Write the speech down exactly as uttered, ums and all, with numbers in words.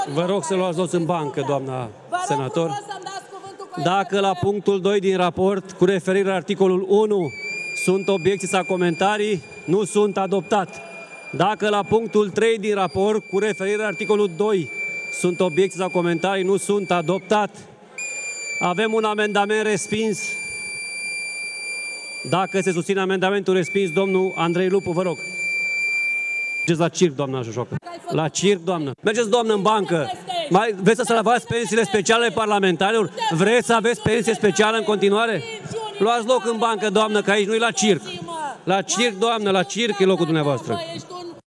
Vă rog să luați loc în bancă, doamna senator. Dacă la punctul doi din raport, cu referire la articolul unu, sunt obiecții sau comentarii, nu sunt adoptat. Dacă la punctul trei din raport, cu referire la articolul doi, sunt obiecții sau comentarii, nu sunt adoptat. Avem un amendament respins. Dacă se susține amendamentul respins, domnul Andrei Lupu, vă rog. Mergeți la circ, doamna Jojocă. La circ, doamnă. Mergeți, doamnă, în bancă. Mai, vreți să salvați pensiile speciale parlamentarilor? Vreți să aveți pensie specială în continuare? Luați loc în bancă, doamnă, că aici nu e la circ. La circ, doamnă, la circ e locul dumneavoastră.